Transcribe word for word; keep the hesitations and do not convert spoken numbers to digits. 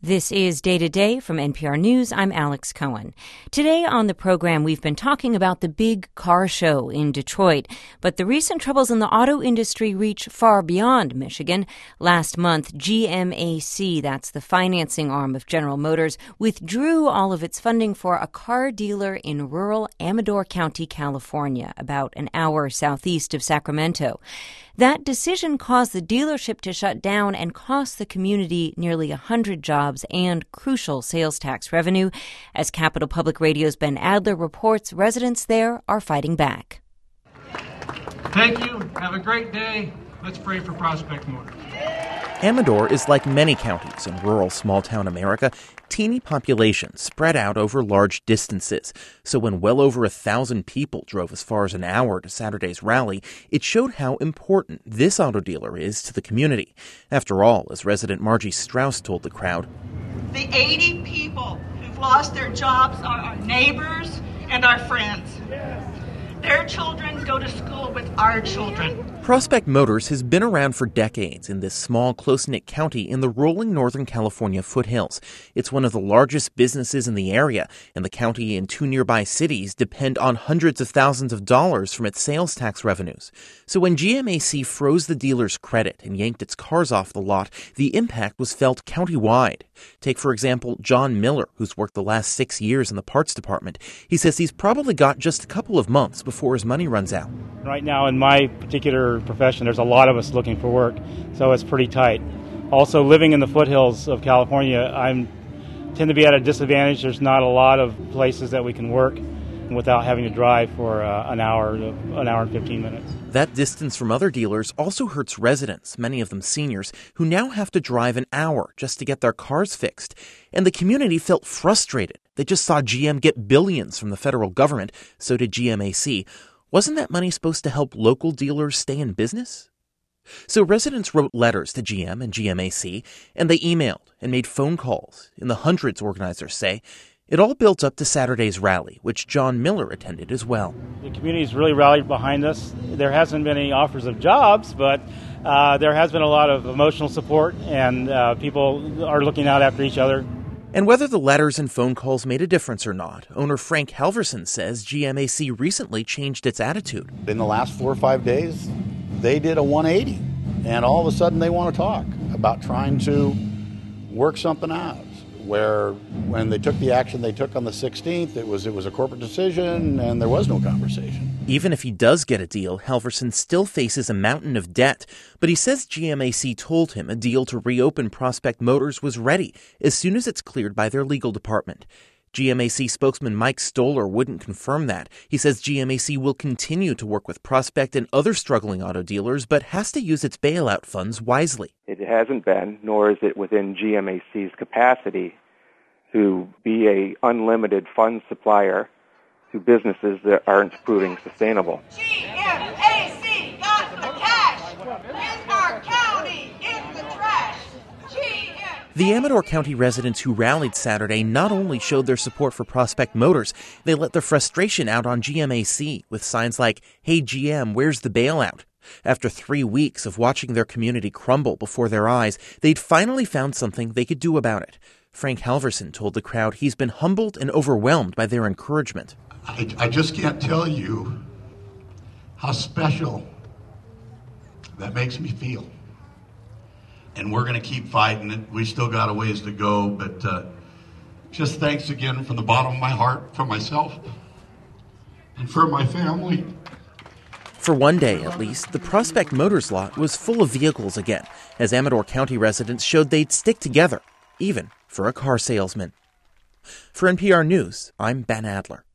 This is Day to Day from N P R News. I'm Alex Cohen. Today on the program, we've been talking about the big car show in Detroit, but the recent troubles in the auto industry reach far beyond Michigan. Last month, G M A C, that's the financing arm of General Motors, withdrew all of its funding for a car dealer in rural Amador County, California, about an hour southeast of Sacramento. That decision caused the dealership to shut down and cost the community nearly one hundred jobs and crucial sales tax revenue. As Capital Public Radio's Ben Adler reports, residents there are fighting back. Thank you. Have a great day. Let's pray for Prospect Motors. Amador is like many counties in rural small-town America, teeny populations spread out over large distances. So when well over a thousand people drove as far as an hour to Saturday's rally, it showed how important this auto dealer is to the community. After all, as resident Margie Strauss told the crowd, the eighty people who've lost their jobs are our neighbors and our friends. Their children go to school with our children. Prospect Motors has been around for decades in this small, close-knit county in the rolling Northern California foothills. It's one of the largest businesses in the area, and the county and two nearby cities depend on hundreds of thousands of dollars from its sales tax revenues. So when G M A C froze the dealer's credit and yanked its cars off the lot, the impact was felt countywide. Take, for example, John Miller, who's worked the last six years in the parts department. He says he's probably got just a couple of months before his money runs out. Right now, in my particular profession, there's a lot of us looking for work, so it's pretty tight. Also, living in the foothills of California, I tend to be at a disadvantage. There's not a lot of places that we can work without having to drive for uh, an hour, an hour and fifteen minutes. That distance from other dealers also hurts residents, many of them seniors, who now have to drive an hour just to get their cars fixed. And the community felt frustrated. They just saw G M get billions from the federal government. So did G M A C. Wasn't that money supposed to help local dealers stay in business? So residents wrote letters to G M and G M A C, and they emailed and made phone calls, in the hundreds, organizers say. It all built up to Saturday's rally, which John Miller attended as well. The community's really rallied behind us. There hasn't been any offers of jobs, but uh, there has been a lot of emotional support, and uh, people are looking out after each other. And whether the letters and phone calls made a difference or not, owner Frank Halverson says G M A C recently changed its attitude. In the last four or five days, they did a one eighty, and all of a sudden they want to talk about trying to work something out. Where when they took the action they took on the sixteenth, it was it was a corporate decision and there was no conversation. Even if he does get a deal, Halverson still faces a mountain of debt. But he says G M A C told him a deal to reopen Prospect Motors was ready as soon as it's cleared by their legal department. G M A C spokesman Mike Stoller wouldn't confirm that. He says G M A C will continue to work with Prospect and other struggling auto dealers, but has to use its bailout funds wisely. It hasn't been, nor is it within G M A C's capacity to be a unlimited fund supplier to businesses that aren't proving sustainable. G M A C got the cash. In our county, in the trash. G M. The Amador County residents who rallied Saturday not only showed their support for Prospect Motors, they let their frustration out on G M A C with signs like, "Hey G M, where's the bailout?" After three weeks of watching their community crumble before their eyes, they'd finally found something they could do about it. Frank Halverson told the crowd he's been humbled and overwhelmed by their encouragement. I, I just can't tell you how special that makes me feel. And we're going to keep fighting it. We still got a ways to go, but uh, just thanks again from the bottom of my heart for myself and for my family. For one day, at least, the Prospect Motors lot was full of vehicles again, as Amador County residents showed they'd stick together, even for a car salesman. For N P R News, I'm Ben Adler.